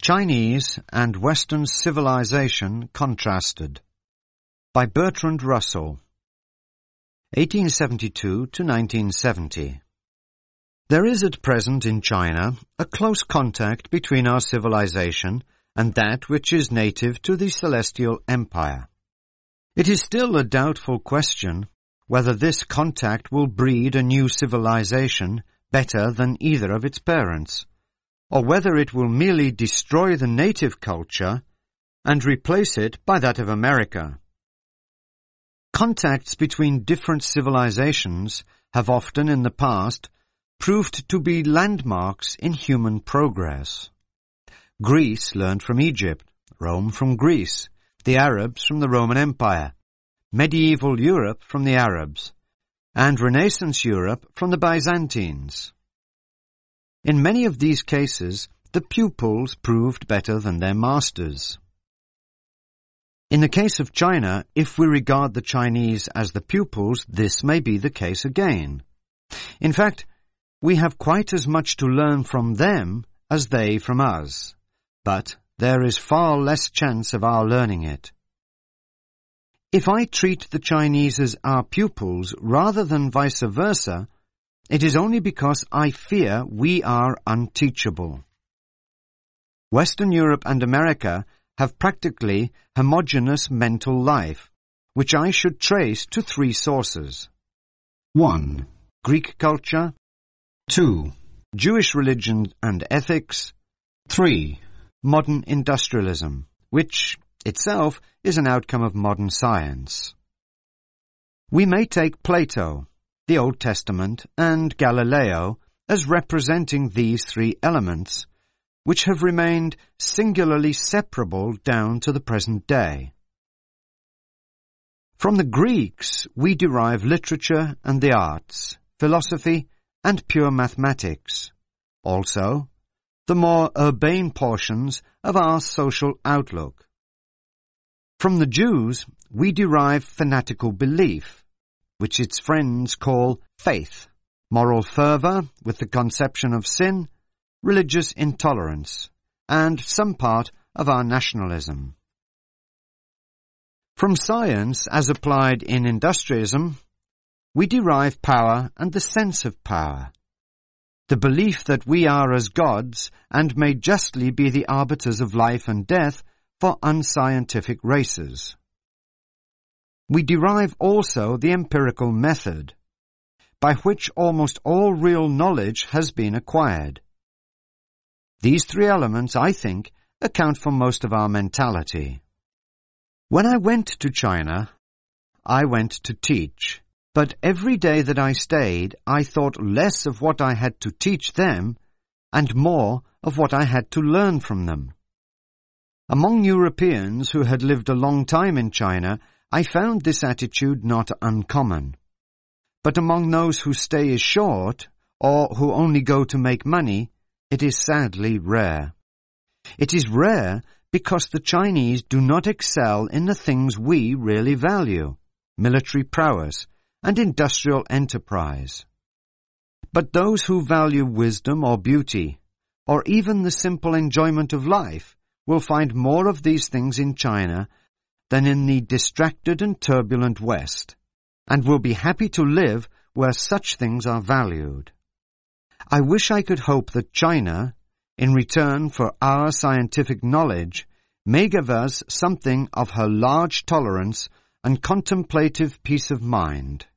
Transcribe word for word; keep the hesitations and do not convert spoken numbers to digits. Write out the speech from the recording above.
Chinese and Western Civilization Contrasted by Bertrand Russell, eighteen seventy-two to nineteen seventy. There is at present in China a close contact between our civilization and that which is native to the Celestial Empire. It is still a doubtful question whether this contact will breed a new civilization better than either of its parents, or whether it will merely destroy the native culture and replace it by that of America. Contacts between different civilizations have often in the past proved to be landmarks in human progress. Greece learned from Egypt, Rome from Greece, the Arabs from the Roman Empire, medieval Europe from the Arabs, and Renaissance Europe from the Byzantines. In many of these cases, the pupils proved better than their masters. In the case of China, if we regard the Chinese as the pupils, this may be the case again. In fact, we have quite as much to learn from them as they from us, but there is far less chance of our learning it. If I treat the Chinese as our pupils rather than vice versa, it is only because I fear we are unteachable. Western Europe and America have practically homogeneous mental life, which I should trace to three sources. one. Greek culture. two. Jewish religion and ethics. three. Modern industrialism, which itself is an outcome of modern science. We may take Plato, the Old Testament, and Galileo as representing these three elements, which have remained singularly separable down to the present day. From the Greeks we derive literature and the arts, philosophy and pure mathematics, also the more urbane portions of our social outlook. From the Jews we derive fanatical belief, which its friends call faith, moral fervour with the conception of sin, religious intolerance, and some part of our nationalism. From science as applied in industrialism, we derive power and the sense of power, the belief that we are as gods and may justly be the arbiters of life and death for unscientific races. We derive also the empirical method, by which almost all real knowledge has been acquired. These three elements, I think, account for most of our mentality. When I went to China, I went to teach, but every day that I stayed, I thought less of what I had to teach them and more of what I had to learn from them. Among Europeans who had lived a long time in China, I found this attitude not uncommon. But among those whose stay is short, or who only go to make money, it is sadly rare. It is rare because the Chinese do not excel in the things we really value, military prowess and industrial enterprise. But those who value wisdom or beauty, or even the simple enjoyment of life, will find more of these things in China than in the distracted and turbulent West, and will be happy to live where such things are valued. I wish I could hope that China, in return for our scientific knowledge, may give us something of her large tolerance and contemplative peace of mind.